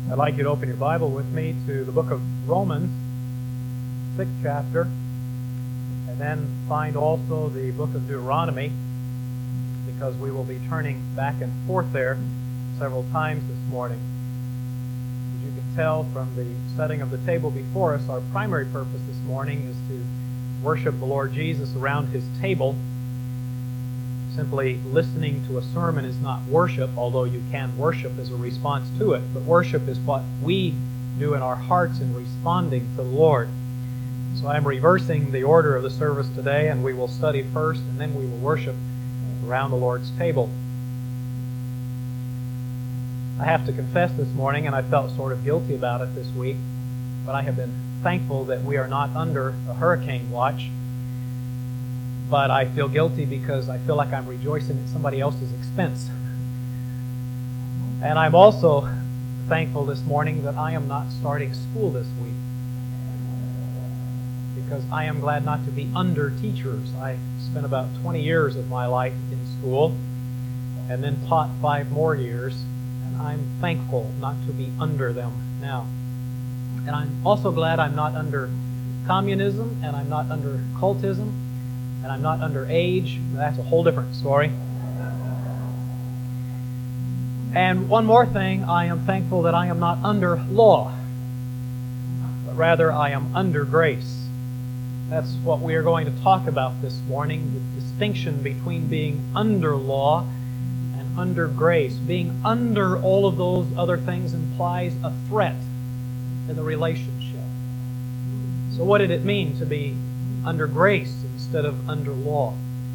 I'd like you to open your Bible with me to the book of Romans, 6th chapter, and then find also the book of Deuteronomy, because we will be turning back and forth there several times this morning. As you can tell from the setting of the table before us, our primary purpose this morning is to worship the Lord Jesus around His table. Simply listening to a sermon is not worship, although you can worship as a response to it. But worship is what we do in our hearts in responding to the Lord. So I'm reversing the order of the service today, and we will study first, and then we will worship around the Lord's table. I have to confess this morning, and I felt sort of guilty about it this week, but I have been thankful that we are not under a hurricane watch. But I feel guilty because I feel like I'm rejoicing at somebody else's expense. And I'm also thankful this morning that I am not starting school this week, because I am glad not to be under teachers. I spent about 20 years of my life in school and then taught 5 more years, and I'm thankful not to be under them now. And I'm also glad I'm not under communism, and I'm not under cultism, and I'm not under age. That's a whole different story. And one more thing, I am thankful that I am not under law, but rather I am under grace. That's what we are going to talk about this morning, the distinction between being under law and under grace. Being under all of those other things implies a threat to the relationship. So what did it mean to be under grace instead of under law?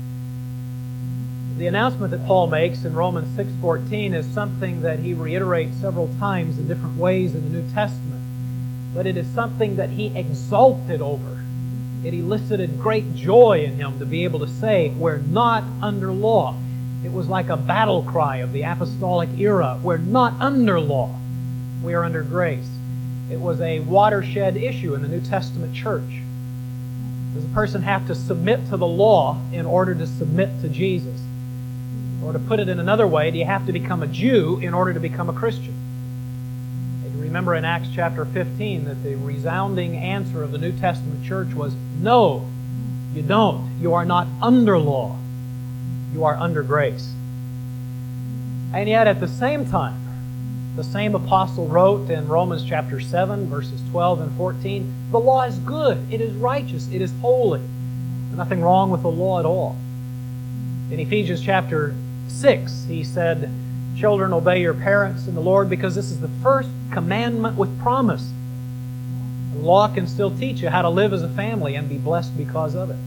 The announcement that Paul makes in Romans 6:14 is something that he reiterates several times in different ways in the New Testament. But it is something that he exulted over. It elicited great joy in him to be able to say, we're not under law. It was like a battle cry of the apostolic era. We're not under law. We are under grace. It was a watershed issue in the New Testament church. Does a person have to submit to the law in order to submit to Jesus? Or to put it in another way, do you have to become a Jew in order to become a Christian? And you remember in Acts chapter 15 that the resounding answer of the New Testament church was, no, you don't. You are not under law. You are under grace. And yet at the same time, the same apostle wrote in Romans chapter 7, verses 12 and 14, the law is good, it is righteous, it is holy. There's nothing wrong with the law at all. In Ephesians chapter 6, he said, children, obey your parents in the Lord, because this is the first commandment with promise. The law can still teach you how to live as a family and be blessed because of it.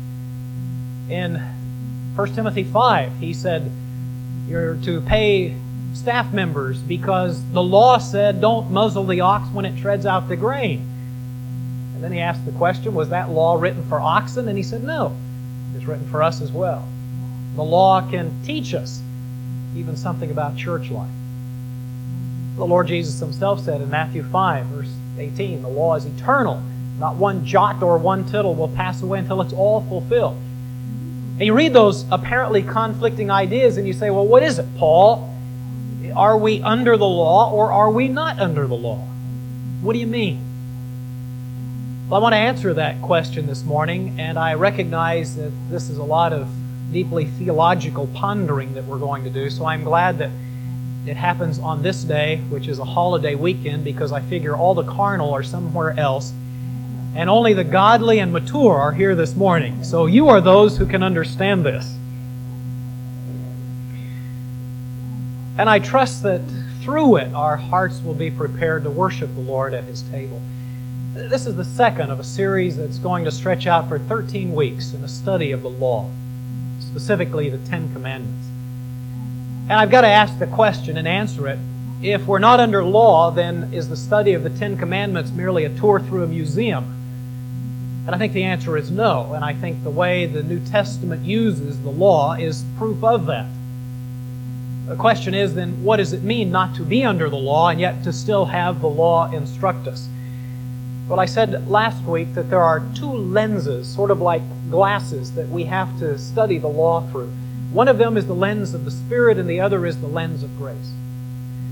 In 1 Timothy 5, he said, you're to pay staff members because the law said don't muzzle the ox when it treads out the grain. And then he asked the question, was that law written for oxen? And he said, no, it's written for us as well. The law can teach us even something about church life. The Lord Jesus Himself said in Matthew 5, verse 18, the law is eternal. Not one jot or one tittle will pass away until it's all fulfilled. And you read those apparently conflicting ideas and you say, well, what is it, Paul? Are we under the law or are we not under the law? What do you mean? Well, I want to answer that question this morning, and I recognize that this is a lot of deeply theological pondering that we're going to do, so I'm glad that it happens on this day, which is a holiday weekend, because I figure all the carnal are somewhere else, and only the godly and mature are here this morning. So you are those who can understand this. And I trust that through it, our hearts will be prepared to worship the Lord at His table. This is the second of a series that's going to stretch out for 13 weeks in a study of the law, specifically the 10 Commandments. And I've got to ask the question and answer it. If we're not under law, then is the study of the 10 Commandments merely a tour through a museum? And I think the answer is no. And I think the way the New Testament uses the law is proof of that. The question is then, what does it mean not to be under the law and yet to still have the law instruct us? Well, I said last week that there are 2 lenses, sort of like glasses, that we have to study the law through. One of them is the lens of the Spirit and the other is the lens of grace.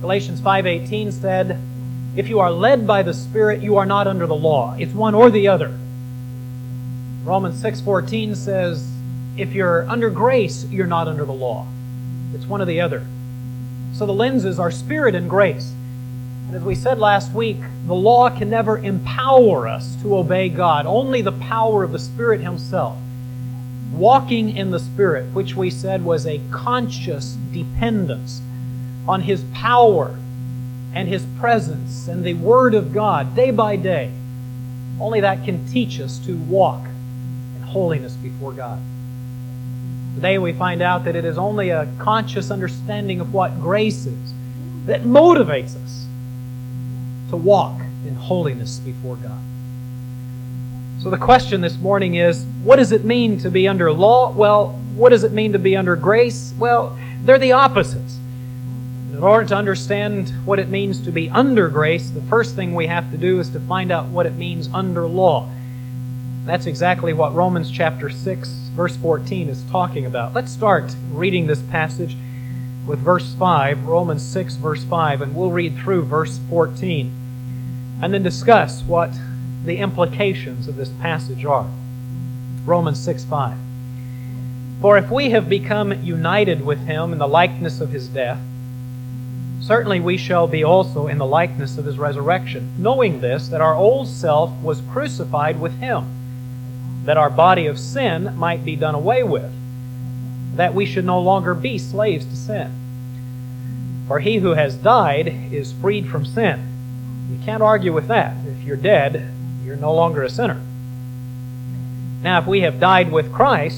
Galatians 5:18 said, if you are led by the Spirit, you are not under the law. It's one or the other. Romans 6:14 says, if you're under grace, you're not under the law. It's one or the other. So the lenses are Spirit and grace. And as we said last week, the law can never empower us to obey God. Only the power of the Spirit Himself. Walking in the Spirit, which we said was a conscious dependence on His power and His presence and the Word of God day by day. Only that can teach us to walk in holiness before God. Today we find out that it is only a conscious understanding of what grace is that motivates us to walk in holiness before God. So the question this morning is, what does it mean to be under law? Well, what does it mean to be under grace? Well, they're the opposites. In order to understand what it means to be under grace, the first thing we have to do is to find out what it means under law. That's exactly what Romans chapter 6, verse 14 is talking about. Let's start reading this passage with verse 5, Romans 6, verse 5, and we'll read through verse 14 and then discuss what the implications of this passage are. Romans 6:5. For if we have become united with Him in the likeness of His death, certainly we shall be also in the likeness of His resurrection, knowing this, that our old self was crucified with Him, that our body of sin might be done away with, that we should no longer be slaves to sin. For he who has died is freed from sin. You can't argue with that. If you're dead, you're no longer a sinner. Now, if we have died with Christ,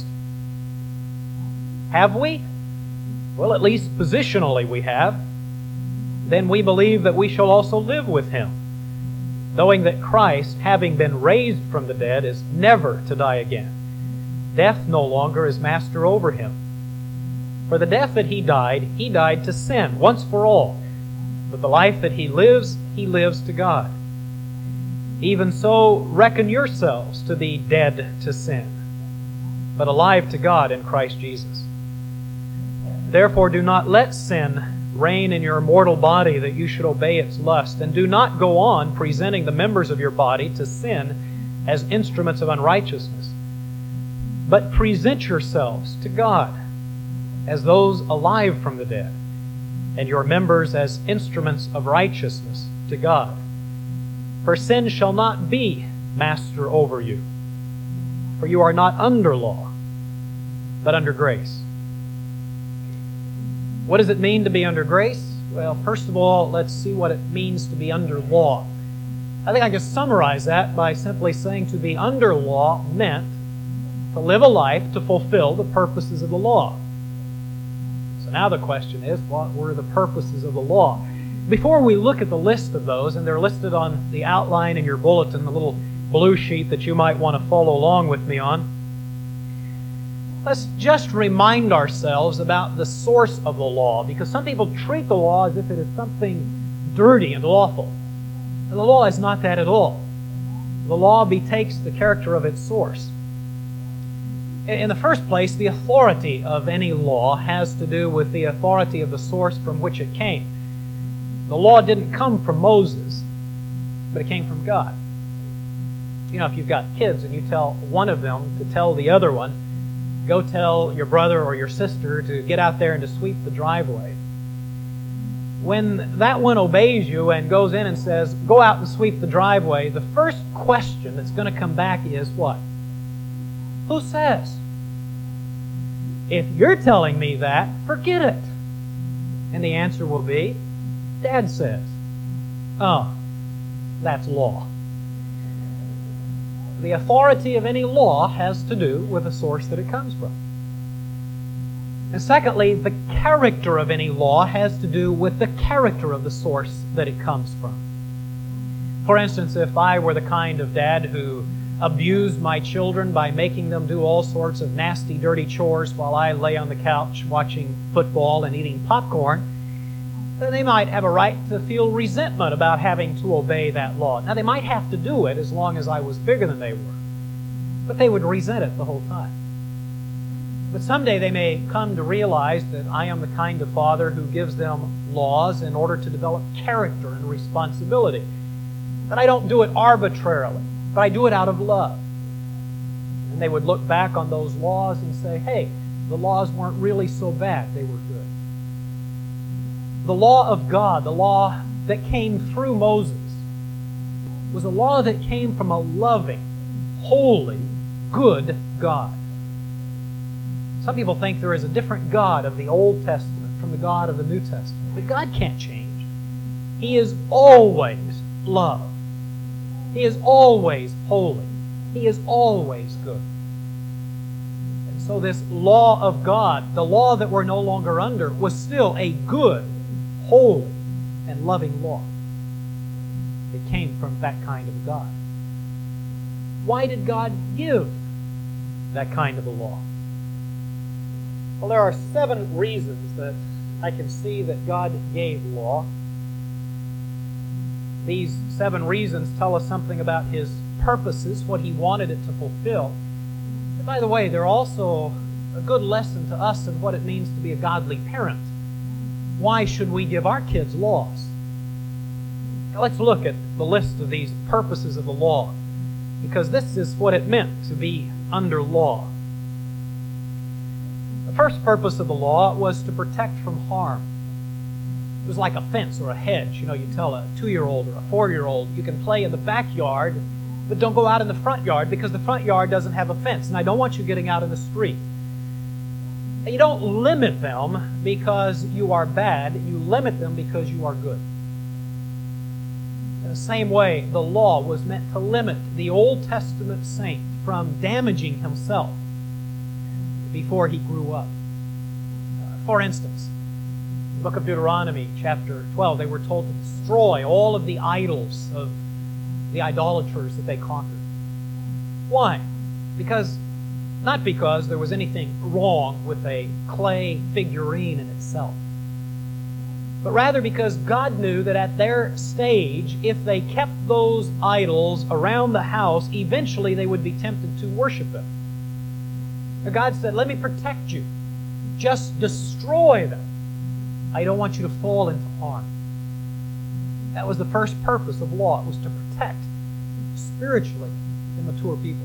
have we? Well, at least positionally we have. Then we believe that we shall also live with Him, knowing that Christ, having been raised from the dead, is never to die again. Death no longer is master over Him. For the death that He died to sin, once for all. But the life that He lives to God. Even so, reckon yourselves to be dead to sin, but alive to God in Christ Jesus. Therefore do not let sin reign in your mortal body, that you should obey its lust, and do not go on presenting the members of your body to sin as instruments of unrighteousness, but present yourselves to God as those alive from the dead, and your members as instruments of righteousness to God. For sin shall not be master over you, for you are not under law, but under grace. What does it mean to be under grace? Well, first of all, let's see what it means to be under law. I think I can summarize that by simply saying to be under law meant to live a life to fulfill the purposes of the law. So now the question is, what were the purposes of the law? Before we look at the list of those, and they're listed on the outline in your bulletin, the little blue sheet that you might want to follow along with me on, let's just remind ourselves about the source of the law, because some people treat the law as if it is something dirty and lawful. And the law is not that at all. The law betakes the character of its source. In the first place, the authority of any law has to do with the authority of the source from which it came. The law didn't come from Moses, but it came from God. You know, if you've got kids and you tell one of them to tell the other one, go tell your brother or your sister to get out there and to sweep the driveway. When that one obeys you and goes in and says, go out and sweep the driveway, the first question that's going to come back is what? Who says? If you're telling me that, forget it. And the answer will be, Dad says. Oh, that's law. The authority of any law has to do with the source that it comes from. And secondly, the character of any law has to do with the character of the source that it comes from. For instance, if I were the kind of dad who abused my children by making them do all sorts of nasty, dirty chores while I lay on the couch watching football and eating popcorn, then they might have a right to feel resentment about having to obey that law. Now, they might have to do it as long as I was bigger than they were, but they would resent it the whole time. But someday they may come to realize that I am the kind of father who gives them laws in order to develop character and responsibility. That I don't do it arbitrarily, but I do it out of love. And they would look back on those laws and say, hey, the laws weren't really so bad, they were good. The law of God, the law that came through Moses, was a law that came from a loving, holy, good God. Some people think there is a different God of the Old Testament from the God of the New Testament. But God can't change. He is always love. He is always holy. He is always good. And so this law of God, the law that we're no longer under, was still a good, holy, and loving law. It came from that kind of God. Why did God give that kind of a law? Well, there are 7 reasons that I can see that God gave law. These 7 reasons tell us something about His purposes, what He wanted it to fulfill. And by the way, they're also a good lesson to us in what it means to be a godly parent. Why should we give our kids laws? Now let's look at the list of these purposes of the law, because this is what it meant to be under law. The first purpose of the law was to protect from harm. It was like a fence or a hedge. You tell a 2-year-old or a 4-year-old, you can play in the backyard, but don't go out in the front yard because the front yard doesn't have a fence, and I don't want you getting out in the street. And you don't limit them because you are bad. You limit them because you are good. In the same way, the law was meant to limit the Old Testament saint from damaging himself before he grew up. For instance, the book of Deuteronomy, chapter 12, they were told to destroy all of the idols of the idolaters that they conquered. Why? Not because there was anything wrong with a clay figurine in itself, but rather because God knew that at their stage, if they kept those idols around the house, eventually they would be tempted to worship them. God said, let me protect you. Just destroy them. I don't want you to fall into harm. That was the first purpose of law. It was to protect spiritually immature people.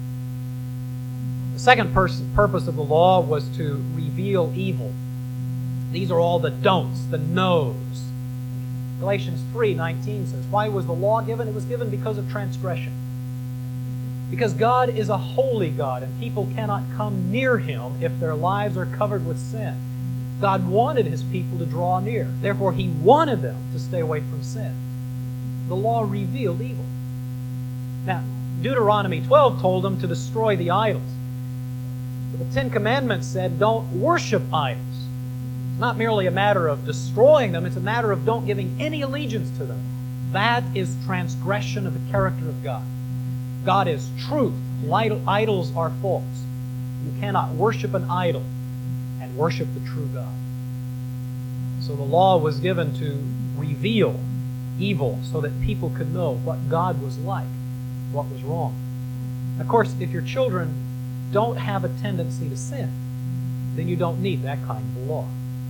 The second purpose of the law was to reveal evil. These are all the don'ts, the no's. Galatians 3:19 says, why was the law given? It was given because of transgression. Because God is a holy God, and people cannot come near Him if their lives are covered with sin. God wanted His people to draw near. Therefore, He wanted them to stay away from sin. The law revealed evil. Now, Deuteronomy 12 told them to destroy the idols. But the 10 Commandments said, don't worship idols. It's not merely a matter of destroying them, it's a matter of don't giving any allegiance to them. That is transgression of the character of God. God is truth. Idols are false. You cannot worship an idol and worship the true God. So the law was given to reveal evil so that people could know what God was like, what was wrong. Of course, if your children don't have a tendency to sin, then you don't need that kind of law.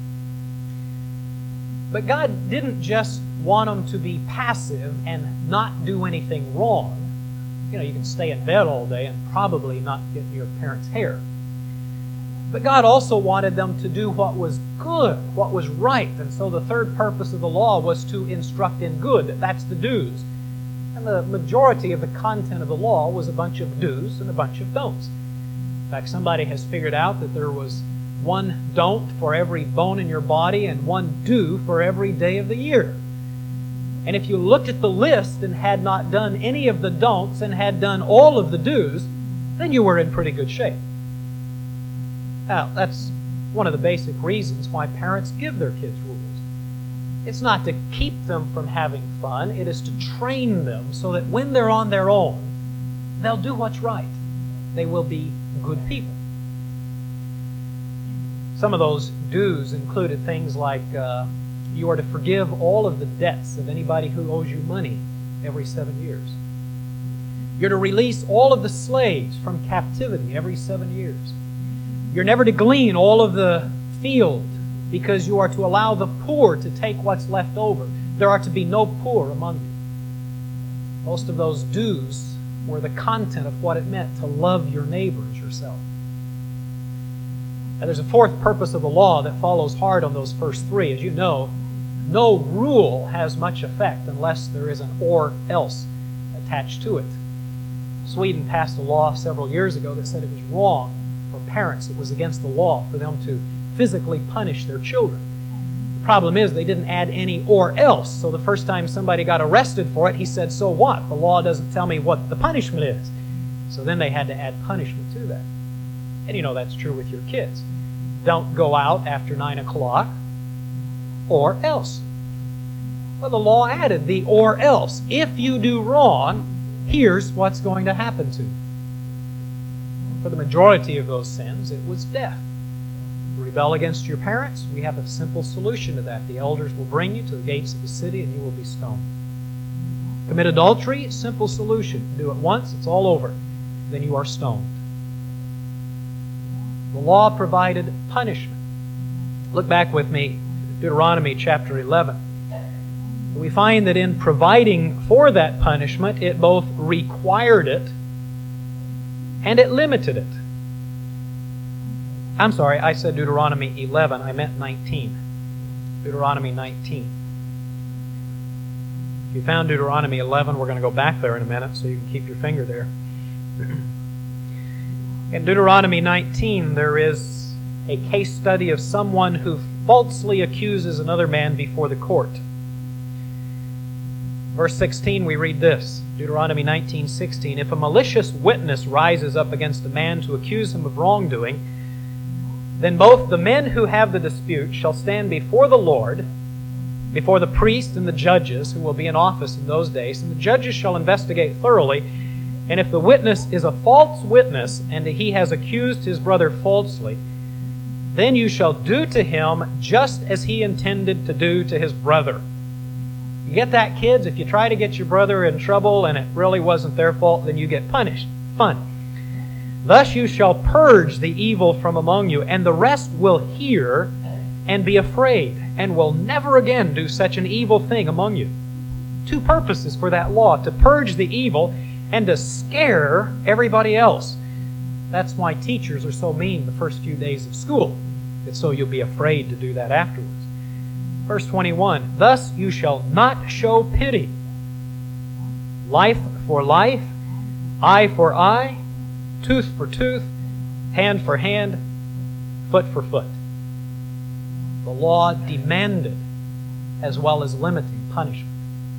But God didn't just want them to be passive and not do anything wrong. You can stay in bed all day and probably not get your parents' hair. But God also wanted them to do what was good, what was right. And so the third purpose of the law was to instruct in good. That's the do's. And the majority of the content of the law was a bunch of do's and a bunch of don'ts. In fact, somebody has figured out that there was one don't for every bone in your body and one do for every day of the year. And if you looked at the list and had not done any of the don'ts and had done all of the do's, then you were in pretty good shape. Now, that's one of the basic reasons why parents give their kids rules. It's not to keep them from having fun. It is to train them so that when they're on their own, they'll do what's right. They will be good people. Some of those do's included things like you are to forgive all of the debts of anybody who owes you money every 7 years. You're to release all of the slaves from captivity every 7 years. You're never to glean all of the field, because you are to allow the poor to take what's left over. There are to be no poor among you. Most of those dues were the content of what it meant to love your neighbor as yourself. Now, there's a fourth purpose of the law that follows hard on those first three. As you know, no rule has much effect unless there is an or else attached to it. Sweden passed a law several years ago that said it was wrong for parents, it was against the law for them to physically punish their children. The problem is they didn't add any or else. So the first time somebody got arrested for it, he said, so what? The law doesn't tell me what the punishment is. So then they had to add punishment to that. And you know that's true with your kids. Don't go out after 9 o'clock, or else. Well, the law added the or else. If you do wrong, here's what's going to happen to you. For the majority of those sins, it was death. You rebel against your parents, we have a simple solution to that. The elders will bring you to the gates of the city and you will be stoned. Commit adultery, simple solution. Do it once, it's all over. Then you are stoned. The law provided punishment. Look back with me, Deuteronomy chapter 11. We find that in providing for that punishment, it both required it and it limited it. I'm sorry, I said Deuteronomy 11. I meant 19. Deuteronomy 19. If you found Deuteronomy 11, we're going to go back there in a minute so you can keep your finger there. In Deuteronomy 19, there is a case study of someone who falsely accuses another man before the court. Verse 16, we read this, Deuteronomy 19:16. If a malicious witness rises up against a man to accuse him of wrongdoing, then both the men who have the dispute shall stand before the Lord, before the priest and the judges who will be in office in those days, and the judges shall investigate thoroughly. And if the witness is a false witness, and he has accused his brother falsely, then you shall do to him just as he intended to do to his brother. You get that, kids? If you try to get your brother in trouble and it really wasn't their fault, then you get punished. Fun. Thus you shall purge the evil from among you, and the rest will hear and be afraid, and will never again do such an evil thing among you. Two purposes for that law: to purge the evil and to scare everybody else. That's why teachers are so mean the first few days of school. It's so you'll be afraid to do that afterwards. Verse 21, thus you shall not show pity. Life for life, eye for eye, tooth for tooth, hand for hand, foot for foot. The law demanded as well as limiting punishment.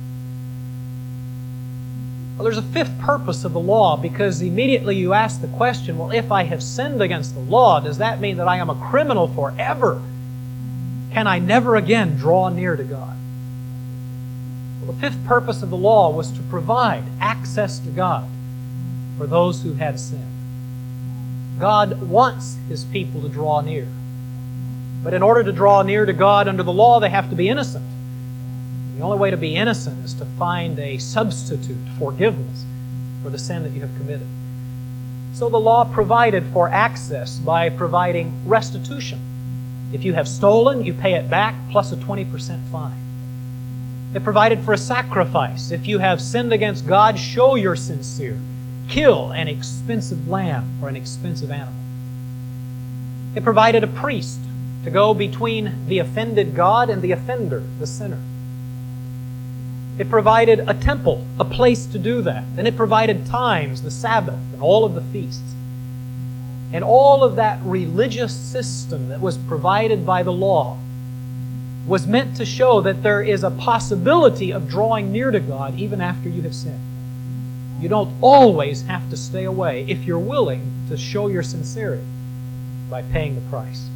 Well, there's a fifth purpose of the law, because immediately you ask the question, well, if I have sinned against the law, does that mean that I am a criminal forever? Can I never again draw near to God? Well, the fifth purpose of the law was to provide access to God for those who had sinned. God wants His people to draw near. But in order to draw near to God under the law, they have to be innocent. The only way to be innocent is to find a substitute, forgiveness, for the sin that you have committed. So the law provided for access by providing restitution. If you have stolen, you pay it back plus a 20% fine. It provided for a sacrifice. If you have sinned against God, show you're sincere. Kill an expensive lamb or an expensive animal. It provided a priest to go between the offended God and the offender, the sinner. It provided a temple, a place to do that. And it provided times, the Sabbath, and all of the feasts. And all of that religious system that was provided by the law was meant to show that there is a possibility of drawing near to God even after you have sinned. You don't always have to stay away if you're willing to show your sincerity by paying the price.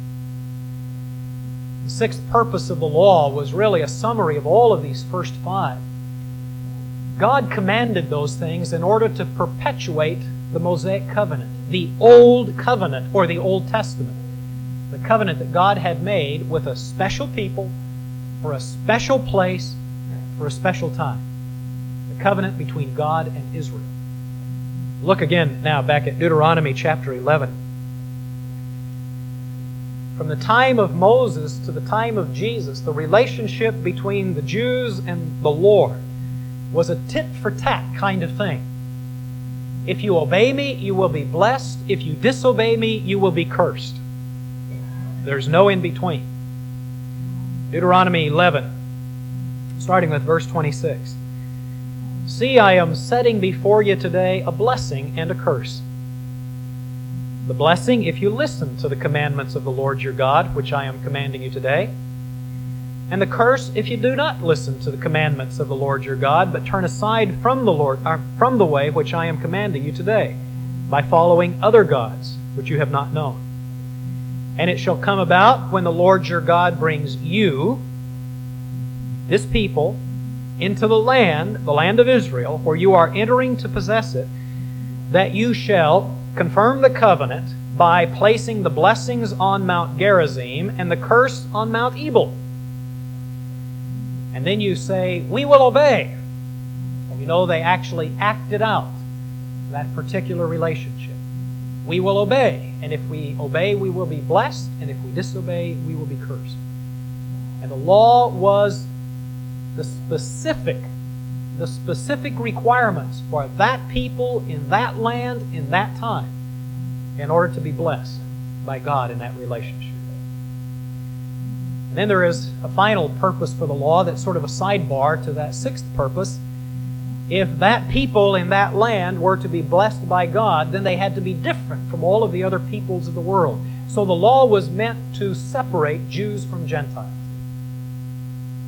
The sixth purpose of the law was really a summary of all of these first five. God commanded those things in order to perpetuate the Mosaic covenant, the Old Covenant, or the Old Testament. The covenant that God had made with a special people, for a special place, for a special time. The covenant between God and Israel. Look again now back at Deuteronomy chapter 11. From the time of Moses to the time of Jesus, the relationship between the Jews and the Lord was a tit-for-tat kind of thing. If you obey me, you will be blessed. If you disobey me, you will be cursed. There's no in-between. Deuteronomy 11, starting with verse 26. See, I am setting before you today a blessing and a curse. The blessing, if you listen to the commandments of the Lord your God, which I am commanding you today. And the curse, if you do not listen to the commandments of the Lord your God, but turn aside from the way which I am commanding you today, by following other gods, which you have not known. And it shall come about when the Lord your God brings you, this people, into the land of Israel, where you are entering to possess it, that you shall confirm the covenant by placing the blessings on Mount Gerizim and the curse on Mount Ebal. And then you say, we will obey. And you know they actually acted out that particular relationship. We will obey. And if we obey, we will be blessed. And if we disobey, we will be cursed. And the law was the specific requirements for that people in that land in that time in order to be blessed by God in that relationship. And then there is a final purpose for the law that's sort of a sidebar to that sixth purpose. If that people in that land were to be blessed by God, then they had to be different from all of the other peoples of the world. So the law was meant to separate Jews from Gentiles.